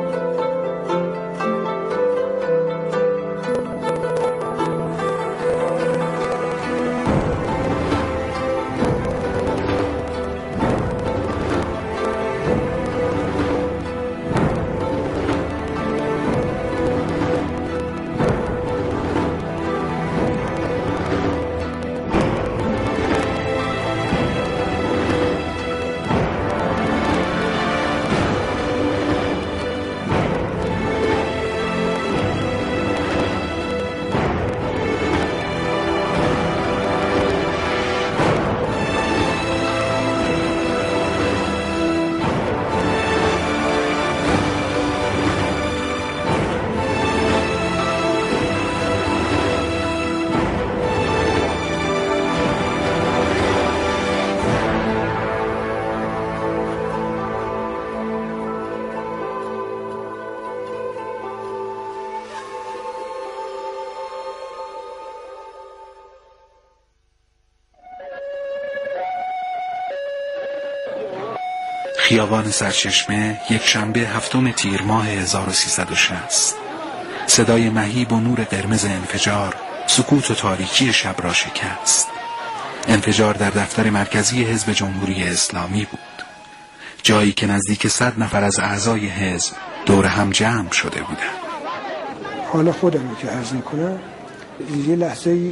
خیابان سرچشمه یک شنبه 7 تیر ماه 1360. صدای مهیب و نور قرمز انفجار سکوت و تاریکی شب را شکست. انفجار در دفتر مرکزی حزب جمهوری اسلامی بود، جایی که نزدیک 100 نفر از اعضای حزب دور هم جمع شده بودند. حالا خودم که عرض میکنم، یه لحظه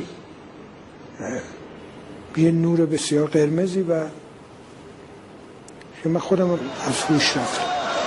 یه نور بسیار قرمزی و که من خودم از هوش رفتم.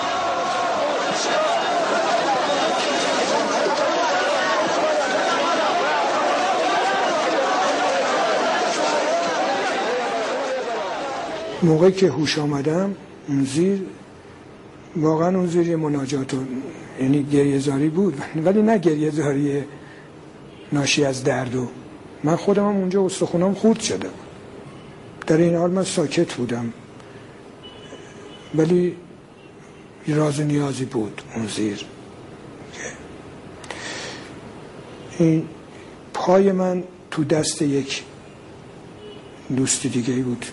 موقعی که هوش آمدم اون زیر، واقعا اون زیر یه مناجات و یعنی گریه‌زاری بود، ولی نه گریه‌زاری ناشی از درد. و من خودم هم اونجا استخونام خورد شده. در این حال من ساکت بودم، ولی راز و نیازی بود اون زیر. این پای من تو دست یک دوست دیگه بود.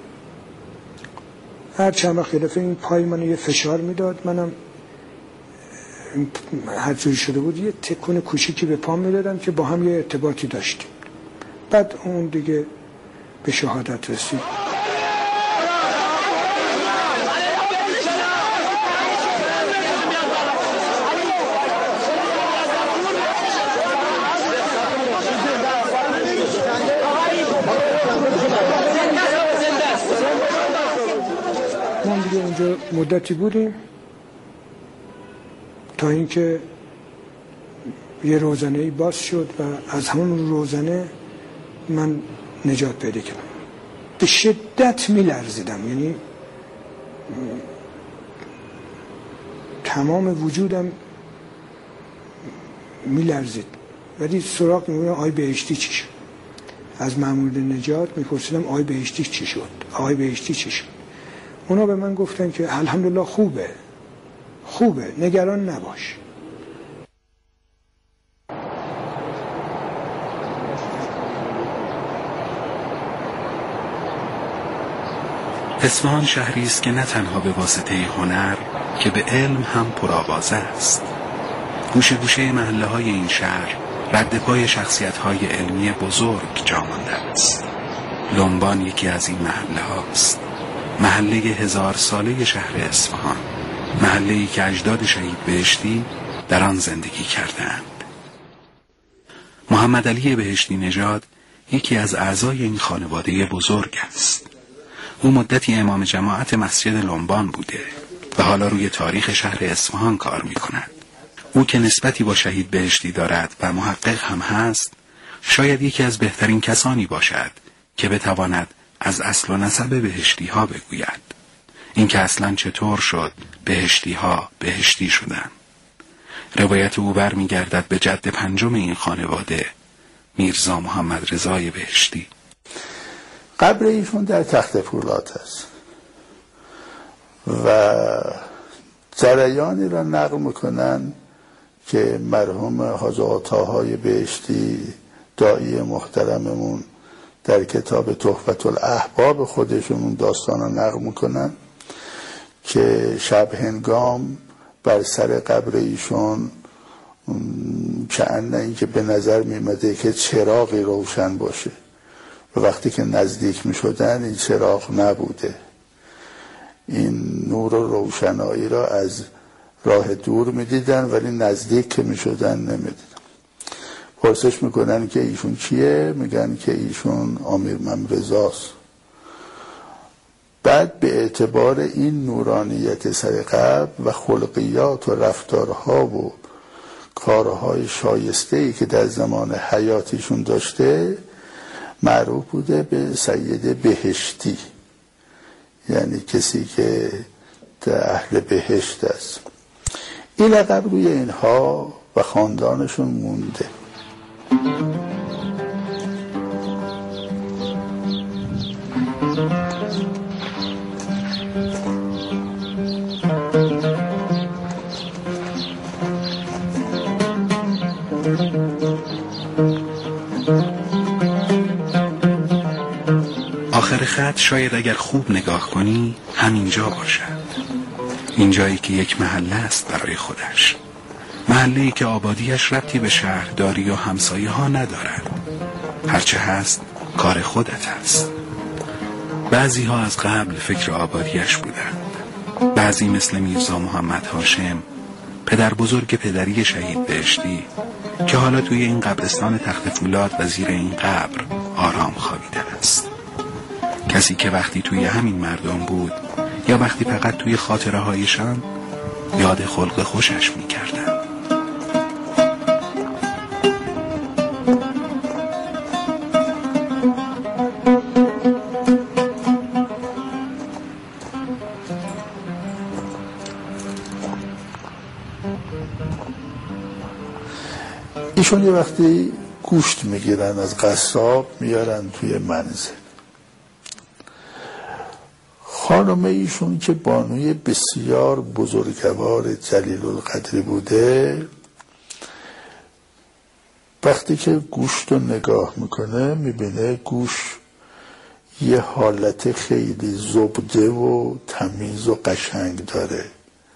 هر چند وقت دفعه این پای من یه فشار میداد، منم هر جوری شده بود یه تکون کوچیکی به پام میدادم که با هم یه ارتباطی داشتیم. بعد اون دیگه به شهادت رسید. ما دیگه اونجا مدتی بودیم تا اینکه یه روزنه‌ای باز شد و از همون روزنه من نجات پیدا کردم. به شدت می‌لرزیدم، یعنی تمام وجودم می‌لرزید، ولی سراغ می‌بردم آقای بهشتی چی شد. از مأمور نجات می‌پرسیدم آقای بهشتی چی شد، آقای بهشتی چی شد. اونا به من گفتن که الحمدلله خوبه، نگران نباش. اصفهان شهری است که نه تنها به واسطه هنر که به علم هم پرآوازه است. گوشه گوشه محله های این شهر رد پای شخصیت های علمی بزرگ جا مانده است. لنبان یکی از این محله هاست. محله 1000 ساله شهر اصفهان، محله‌ای که اجداد شهید بهشتی در آن زندگی کردند. محمد علی بهشتی نژاد یکی از اعضای این خانواده بزرگ است. او مدتی امام جماعت مسجد لنبان بوده و حالا روی تاریخ شهر اصفهان کار می‌کند. او که نسبتی با شهید بهشتی دارد و محقق هم هست، شاید یکی از بهترین کسانی باشد که بتواند از اصل و نسب بهشتی ها بگوید. این که اصلا چطور شد بهشتی ها بهشتی شدن. روایت او برمیگردد به جد پنجم این خانواده، میرزا محمد رضای بهشتی. قبر ایشون در تخت پولاد است و جریانی را نقل میکنن که مرحوم حاج آقا طاهای بهشتی داعی محترممون در کتاب تحفة الاحباب خودشون داستان را نقل میکنن که شب هنگام بر سر قبر ایشون کأن اینکه به نظر میمده که چراغی روشن باشه و وقتی که نزدیک میشدن این چراغ نبوده. این نور و روشنایی را از راه دور میدیدن ولی نزدیک که میشدن نمیدیدن. پرسش میکنن که ایشون کیه؟ میگن که ایشون امیر ممرضاست. بعد به اعتبار این نورانیت سر قبر و خلقیات و رفتارها و کارهای شایسته‌ای که در زمان حیاتیشون داشته معروف بوده به سید بهشتی، یعنی کسی که در اهل بهشت است. این لقب روی اینها و خاندانشون مونده. آخر خط شاید اگر خوب نگاه کنی همینجا باشد. اینجایی که یک محله است برای خودش، محله‌ای که آبادیش ربطی به شهرداری و همسایه ها ندارد. هرچه هست کار خودت است. بعضی ها از قبل فکر آبادیش بودند. بعضی مثل میرزا محمد هاشم، پدر بزرگ پدری شهید بهشتی، که حالا توی این قبرستان تخت فولاد و زیر این قبر آرام خوابیده است. کسی که وقتی توی همین مردم بود یا وقتی فقط توی خاطره هایشان یاد خلق خوشش می کردن. ایشون یه وقتی گوشت میگیرن از قصاب میارن توی منزل. خانم ایشون که بانوی بسیار بزرگوار جلیل القدری بوده، وقتی که گوشت رو نگاه میکنه میبینه گوشت یه حالت خیلی زبده و تمیز و قشنگ داره.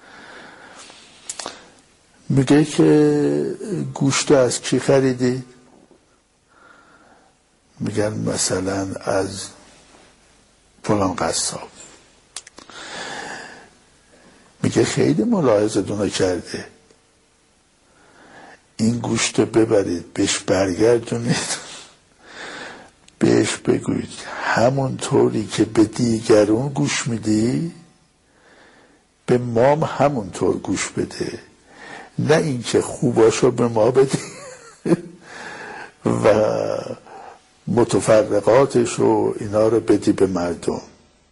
میگه که گوشت از کی خریدی؟ میگن مثلا از فلان قصاب. میگه خیلی ملاحظتون کرده، این گوشت ببرید بهش برگردونید، بهش بگوید همون طوری که به دیگرون گوش میدی به مام همون طور گوش بده، نه اینکه خوباشو به ما بدی و متفرقاتش و اینا رو بدی به مردم.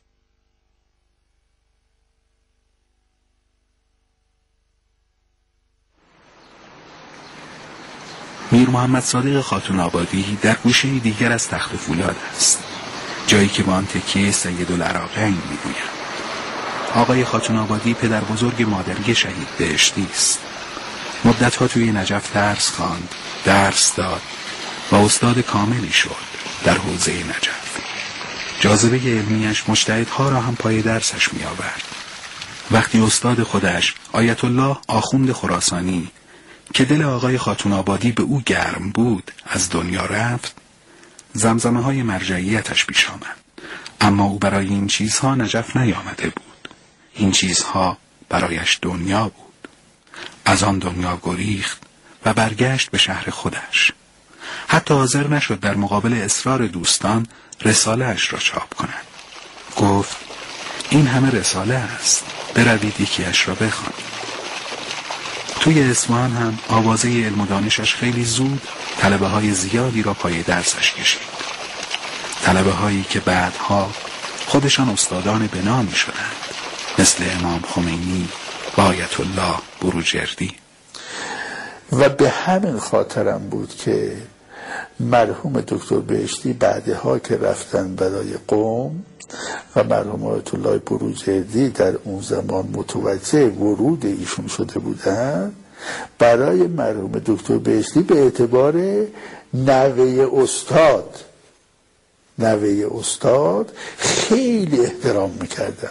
میر محمد صادق خاتون آبادی در گوشه دیگر از تخت فولاد است، جایی که با آن تکیه سیدالعراقین میگویند. آقای خاتون آبادی پدر بزرگ مادری شهید بهشتی است. مدتها توی نجف درس خواند، درس داد و استاد کاملی شد در حوزه نجف. جاذبه علمیش مجتهدها را هم پای درسش می آورد. وقتی استاد خودش آیت الله آخوند خراسانی که دل آقای خاتون آبادی به او گرم بود از دنیا رفت، زمزمه های مرجعیتش پیش آمد. اما او برای این چیزها نجف نیامده بود. این چیزها برایش دنیا بود. از آن دنیا گریخت و برگشت به شهر خودش. حتی حاضر نشد در مقابل اصرار دوستان رساله اش را چاپ کند. گفت این همه رساله است، بروید یکی اش را بخوانید. توی اصفهان هم آوازه علم و دانشش خیلی زود طلبه های زیادی را پای درسش کشید. طلبه هایی که بعدها خودشان استادان بنا می شدند، مثل امام خمینی و آیت الله بروجردی. و به همین خاطرم بود که مرحوم دکتر بهشتی بعدها که رفتن برای قم و مرحوم آیت الله بروجردی در اون زمان متوجه ورود ایشون شده بودن، برای مرحوم دکتر بهشتی به اعتبار نوه استاد خیلی احترام میکردن.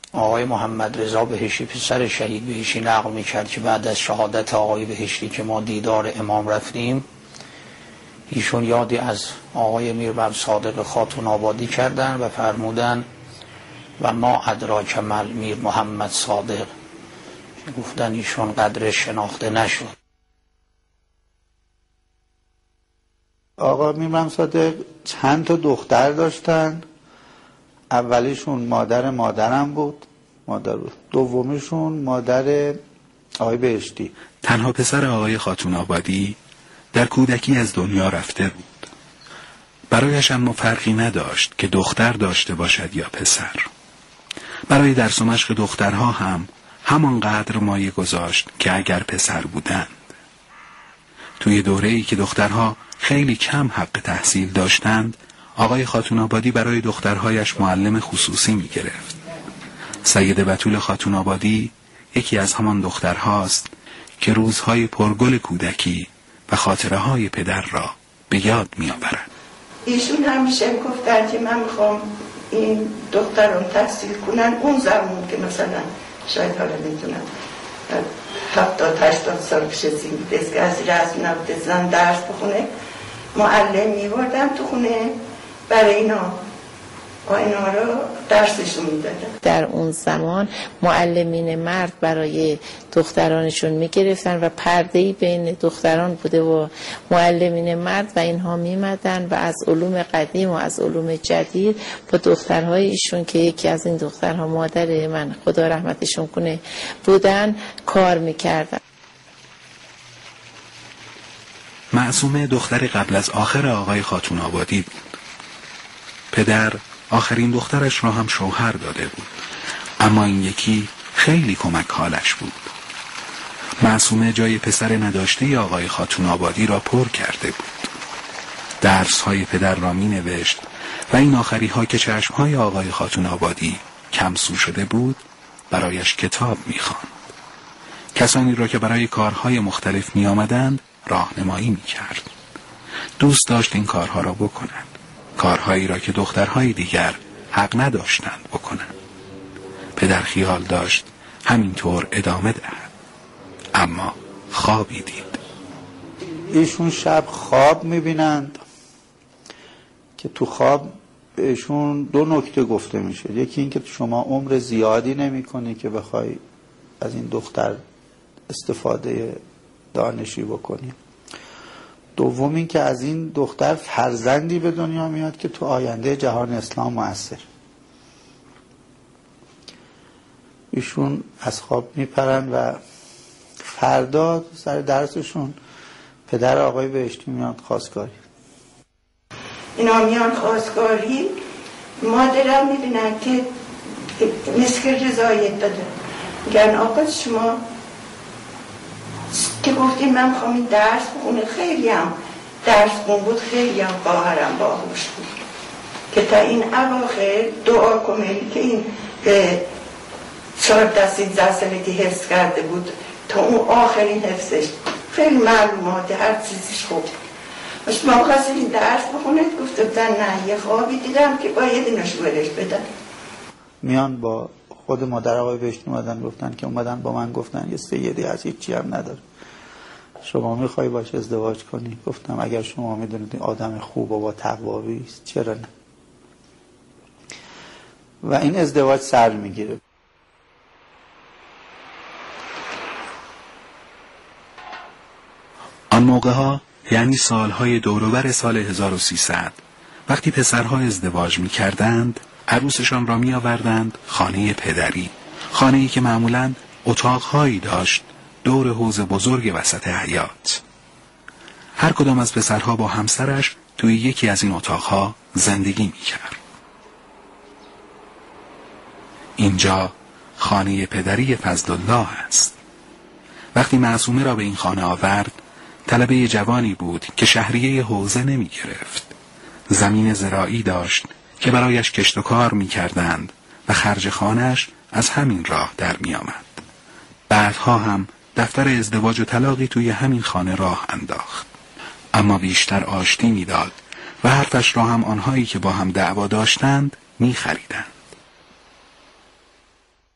آقای محمد رضا بهشتی پسر شهید بهشتی نقل میکرد که بعد از شهادت آقای بهشتی که ما دیدار امام رفتیم، ایشون یادی از آقای میرباب صادق خاتون آبادی کردن و فرمودن و ما ادراک مل میر محمد صادق، گفتن ایشون قدر شناخته نشد. آقا میرباب صادق چند تا دختر داشتن. اولیشون مادرم بود، دومیشون مادر آقای بهشتی. تنها پسر آقای خاتون آبادی در کودکی از دنیا رفته بود. برایش اما فرقی نداشت که دختر داشته باشد یا پسر. برای درس و مشق دخترها هم همانقدر مایه گذاشت که اگر پسر بودند. توی دوره‌ای که دخترها خیلی کم حق تحصیل داشتند، آقای خاتون آبادی برای دخترهایش معلم خصوصی می گرفت. سیده بتول خاتون آبادی یکی از همان دخترهاست که روزهای پرگل کودکی و خاطره های پدر را به یاد می آورد. ایشون همیشه گفتن که من میخوام این دختران تحصیل کنن اون زمان که مثلا شاید حالا میدونم 70-80 سال پیش از که از رسم نبوده زن درس بخونه، معلم میوردم تو خونه برای اینا رو درسشون میدادن. در اون زمان معلمین مرد برای دخترانشون میگرفتن و پرده‌ای بین دختران بوده و معلمین مرد و اینها میمدن و از علوم قدیم و از علوم جدید با دخترهای ایشون که یکی از این دخترها مادر من خدا رحمتشون کنه بودن کار میکردن. معصومه دختر قبل از آخر آقای خاتون آبادی بود. پدر آخرین دخترش را هم شوهر داده بود، اما این یکی خیلی کمک حالش بود. معصومه جای پسر نداشته آقای خاتون آبادی را پر کرده بود. درس های پدر را می نوشت و این آخری ها که چشم های آقای خاتون آبادی کمسو شده بود برایش کتاب می خواند. کسانی را که برای کارهای مختلف می آمدند راهنمایی می کرد. دوست داشت این کارها را بکنند، کارهایی را که دخترهای دیگر حق نداشتند بکنند. پدر خیال داشت همینطور ادامه دهد، اما خوابی دید. ایشون شب خواب میبینند که تو خواب بهشون دو نکته گفته میشه. یکی این که شما عمر زیادی نمی کنی که بخوای از این دختر استفاده دانشی بکنی. دوم این که از این دختر فرزندی به دنیا میاد که تو آینده جهان اسلام مؤثر. ایشون از خواب میپرن و فردا سر درسشون پدر آقای بهشتی میاد خواستگاری. اینا میان خواستگاری، مادرم میبینن که مسکر رضایت داده، میگن آقا شما که گفتیم من میخوام این درس بخونه، خیلی هم درس خون بود، خیلی هم خواهرم باهوش بود که تا این اواخر دعا کنه که این 14-13 ساله که حفظ کرده بود تا اون آخرین حفظش خیلی معلومات هر چیزش خوب. ما خواستیم این درس بخونه، گفته نه یه خوابی دیدم که باید اینو شورش بدن. میان با خود مادر آقای بهشتی اومدن گفتن که اومدن با من گفتن یه سیدی از هیچی هم نداره، شما میخوای باش ازدواج کنی؟ گفتم اگر شما میدونید آدم خوب و با تقوایی است چرا نه. و این ازدواج سر میگیره. آن موقع ها یعنی سالهای دوروبر سال 1300 وقتی پسرها ازدواج می کردند عروسشان را می آوردند خانه پدری، خانه‌ای که معمولاً اتاقهایی داشت دور حوض بزرگ وسط حیاط. هر کدام از پسرها با همسرش توی یکی از این اتاقها زندگی می کرد. اینجا خانه پدری فضلالله است. وقتی معصومه را به این خانه آورد طلبه جوانی بود که شهریه حوزه نمی گرفت. زمین زراعی داشت که برایش کشت و کار می کردند و خرج خانه‌اش از همین راه در می آمد. بعدها هم دفتر ازدواج و طلاقی توی همین خانه راه انداخت. اما بیشتر آشتی می داد و حرفش را هم آنهایی که با هم دعوا داشتند می خریدند.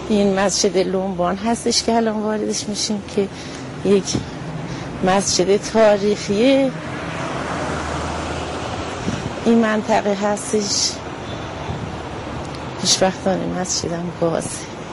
این مسجد لنبان هستش که الان واردش میشیم که یک مسجد تاریخی این منطقه هستش. پیشبختانه مسجدم بازه.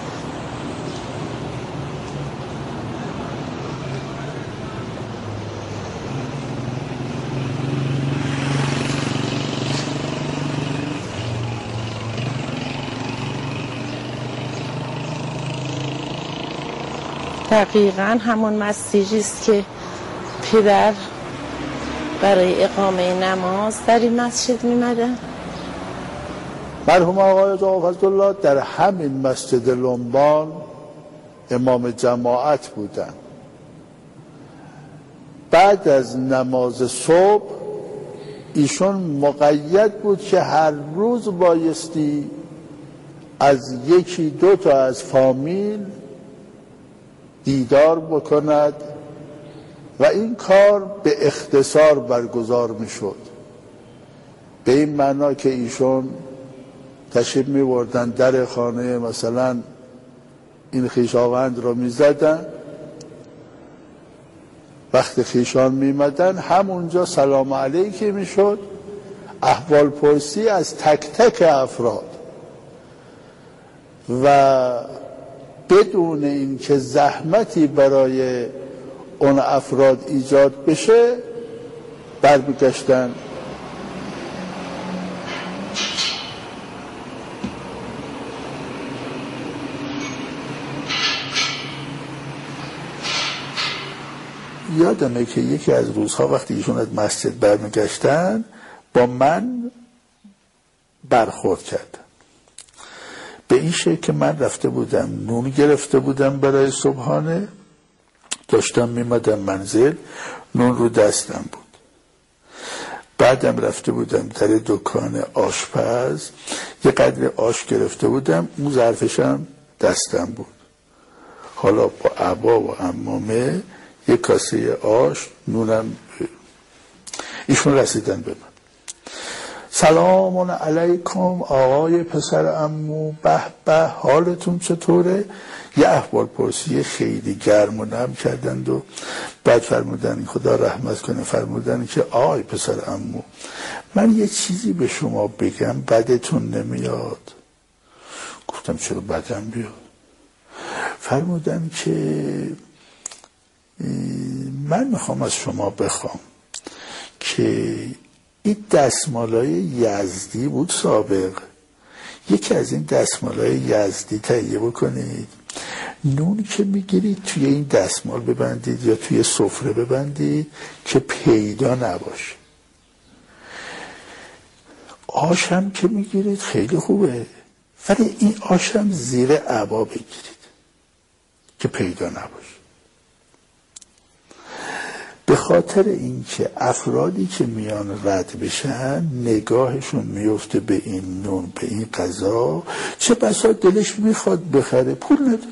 دقیقا همون مسیری است که پدر برای اقامه نماز در این مسجد میمدن. مرحوم آقای جواد فضلالله در همین مسجد لنبان امام جماعت بودن. بعد از نماز صبح ایشون مقید بود که هر روز بایستی از یکی دو تا از فامیل دیدار بکند و این کار به اختصار برگزار می شد. به این معنا که ایشون تشریف می بردن در خانه مثلا این خویشاوند رو می زدن، وقت خویشان می مدن همونجا سلام علیکی می شد، احوال پرسی از تک تک افراد و بدون اینکه زحمتی برای اون افراد ایجاد بشه برمیگشتن. یادمه که یکی از روزها وقتی ایشون از مسجد برمیگشتن با من برخورد کرد به این شکل که من رفته بودم نون گرفته بودم برای صبحانه، داشتم میمدم منزل، نون رو دستم بود. بعدم رفته بودم در دکان آشپز یه قدر آش گرفته بودم، اون ظرفشم دستم بود. حالا با عبا و عمامه یه کاسه آش، نونم. ایشون رسیدن به من، سلام علیکم آقای پسر عمو، به به حالتون چطوره؟ یه احوال پرسی خیلی گرم و نرم کردند و بعد فرمودن خدا رحمت کنه، فرمودن که آقای پسر عمو من یه چیزی به شما بگم بدتون نمیاد؟ گفتم چرا بدم بیاد؟ فرمودن که من میخوام از شما بخوام که این دستمالای یزدی بود سابق، یکی از این دستمالای یزدی تهیه بکنید، نون که میگیرید توی این دستمال ببندید یا توی سفره ببندید که پیدا نباشه. آش هم که میگیرید خیلی خوبه، ولی این آش هم زیر عبا بگیرید که پیدا نباشه. به خاطر اینکه افرادی که میان رد بشن نگاهشون میفته به این نون، به این غذا، چه بسا دلش میخواد بخره، پول نداره.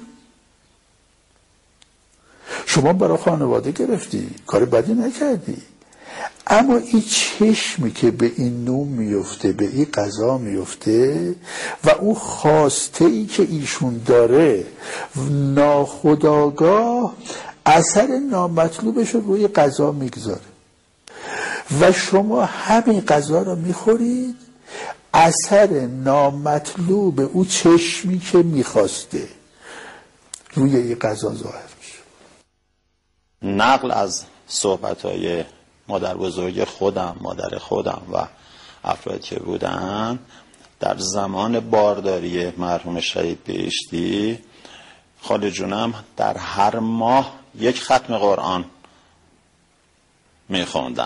شما برای خانواده گرفتی، کار بدی نکردی، اما این چشمی که به این نون میفته، به این غذا میفته و اون خواسته ای که ایشون داره ناخودآگاه اثر نامطلوبش رو روی غذا میگذاره و شما همین غذا رو میخورید، اثر نامطلوب او چشمی که میخواسته روی این غذا ظاهر میشه. نقل از صحبت‌های مادر بزرگ خودم، مادر خودم و افرادی که بودن در زمان بارداری مرحوم شهید بهشتی، خاله جونم در هر ماه یک ختم قرآن میخوندن.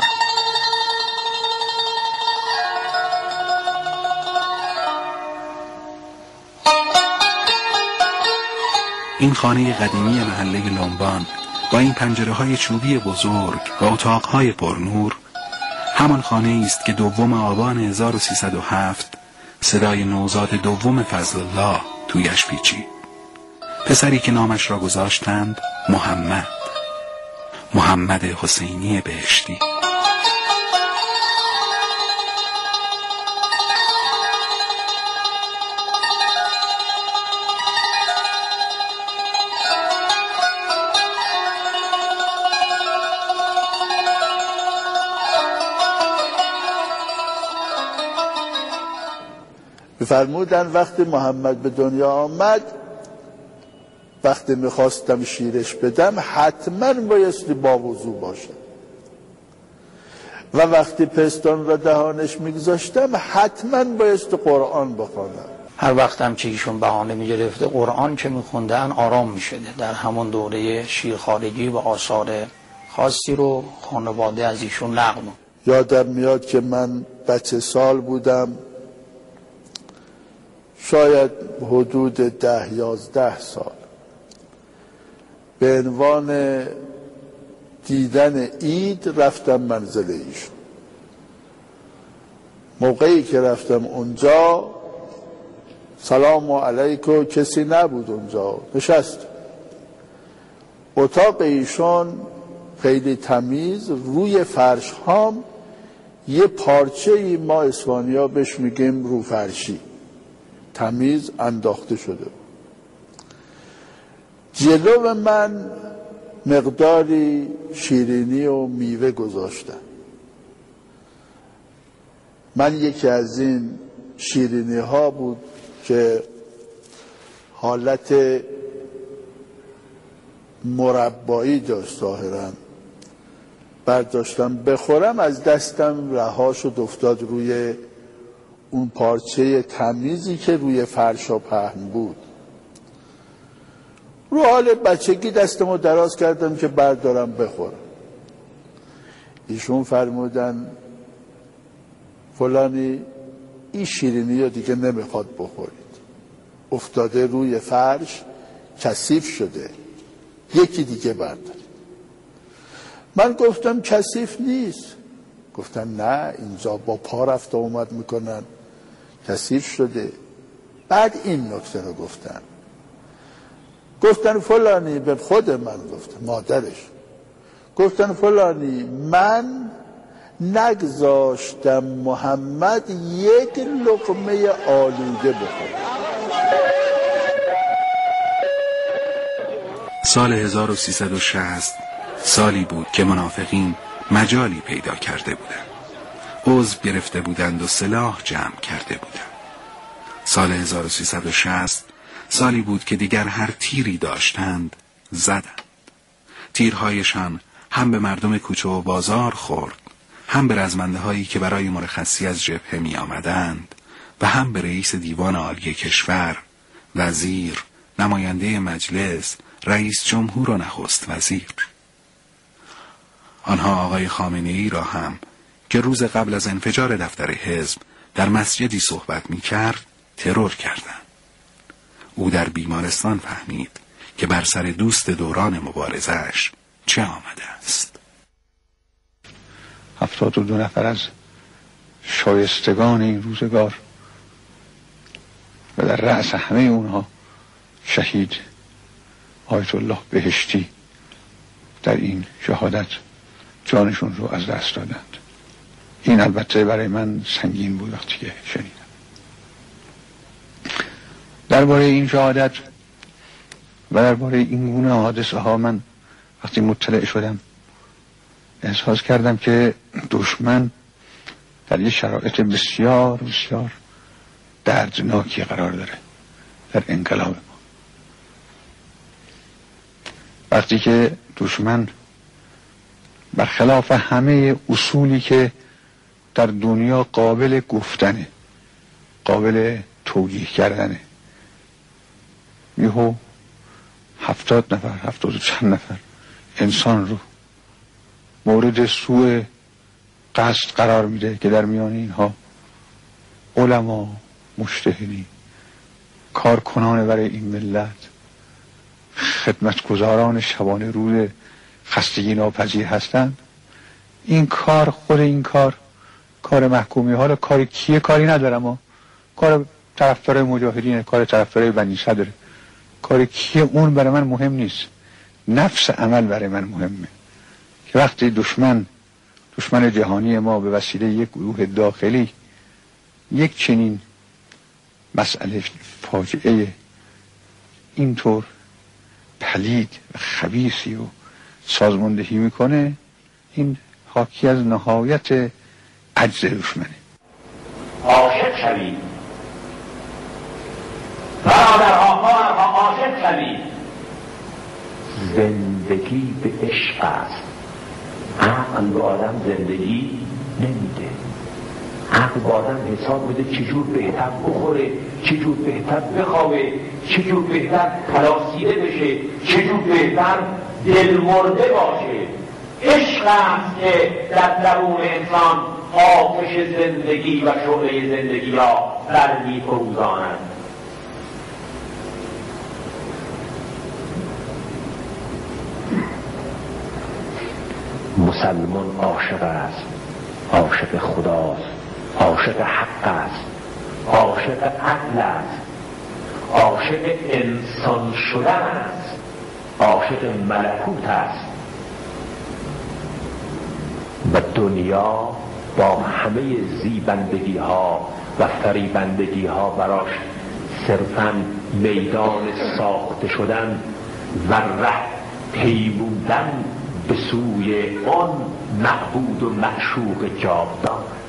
این خانه قدیمی محله لنبان با این پنجره‌های چوبی بزرگ و اتاق‌های پرنور همان خانه است که 2 آبان 1307 صدای نوزاد دوم فضل الله تویش پیچید. پسری که نامش را گذاشتند محمد حسینی بهشتی. که فرمودن وقتی محمد به دنیا آمد، وقتی میخواستم شیرش بدم حتما بایستی با وضو باشم و وقتی پستان را دهانش میگذاشتم حتما بایستی قرآن بخوانم. هر وقتم که ایشون بهانه میگرفته قرآن که میخوندن آرام میشده. در همون دوره شیرخوارگی و آثار خاصی رو خانواده از ایشون نقل. یادم میاد که من بچه سال بودم، شاید حدود 10-11 سال، به عنوان دیدن عید رفتم منزل ایشون. موقعی که رفتم اونجا سلام علیکم، کسی نبود اونجا، نشست. اتاق ایشون خیلی تمیز، روی فرش هام یه پارچه ای ما اسپانیا بهش میگیم رو فرشی تمیز انداخته شده. جلو من مقداری شیرینی و میوه گذاشتن. من یکی از این شیرینی ها بود که حالت مربایی داشت، ظاهراً برداشتم بخورم، از دستم رها شد، افتاد روی اون پارچه تمیزی که روی فرشا پهن بود. رو حال بچگی دستمو دراز کردم که بردارم بخورم. ایشون فرمودن فلانی این شیرینی رو دیگه نمیخواد بخورید، افتاده روی فرش کثیف شده، یکی دیگه بردارید. من گفتم کثیف نیست. گفتن نه، اینجا با پا رفت و اومد میکنن، کثیف شده. بعد این نکته رو گفتن فلانی، به خود من گفتن، مادرش گفتن فلانی من نگذاشتم محمد یک لقمه آلوده بخوره. سال 1360 سالی بود که منافقین مجالی پیدا کرده بودند، عضو گرفته بودند و سلاح جمع کرده بودند. سال 1360 سالی بود که دیگر هر تیری داشتند زدند. تیرهایشان هم به مردم کوچه و بازار خورد، هم به رزمنده هایی که برای مرخصی از جبهه می آمدند و هم به رئیس دیوان عالی کشور، وزیر، نماینده مجلس، رئیس جمهور و نخست وزیر. آنها آقای خامنه‌ای را هم که روز قبل از انفجار دفتر حزب در مسجدی صحبت می کرد ترور کردند. او در بیمارستان فهمید که بر سر دوست دوران مبارزه‌اش چه آمده است. 72 نفر از شایستگان این روزگار و در رأس همه اونها شهید آیت الله بهشتی در این شهادت جانشون رو از دست دادند. این البته برای من سنگین بود وقتی که شنیدم. درباره این شهادت و درباره این گونه حادثه ها من وقتی مطلع شدم احساس کردم که دشمن در یه شرایط بسیار بسیار دردناکی قرار داره در انقلاب ما. وقتی که دشمن برخلاف همه اصولی که در دنیا قابل گفتنه، قابل توجیه کردنه، یهو 70 نفر 70 و چند نفر انسان رو مورد سوء قصد قرار میده که در میان اینها علما، مجتهدین، کارکنان برای این ملت، خدمتگزاران شبانه روز خستگی ناپذیر هستند. این کار، خود این کار محکومی ها، کار کیه کاری ندارم، اما کار طرفدارای مجاهدینه، کار طرفدارای بنی صدره، کار کیه اون برای من مهم نیست. نفس عمل برای من مهمه که وقتی دشمن جهانی ما به وسیله یک گروه داخلی یک چنین مسئله فاجعه اینطور پلید و خبیثی و سازماندهی میکنه، این حاکی از نهایت عجز دشمنه. عاشق شوید برادرها خواهرها عاشق شوید. زندگی به عشق است. عقل به آدم زندگی نمیده. عقل به آدم حساب میده چجور بهتر بخوره، چجور بهتر بخوابه، چجور بهتر پلاسیده بشه، چجور بهتر دلمرده باشه. عشق است که در درون انسان آتش زندگی و شعله زندگی را در می‌فروزاند. مسلمان عاشق است، عاشق خداست، عاشق حق است، عاشق عدل است، عاشق انسان شدن است، عاشق ملکوت است. و دنیا با همه زیبندگی ها و فریبندگی ها براش صرفاً میدان ساخته شدن و ره پیمودن به سوی آن معبود و معشوق جاودان.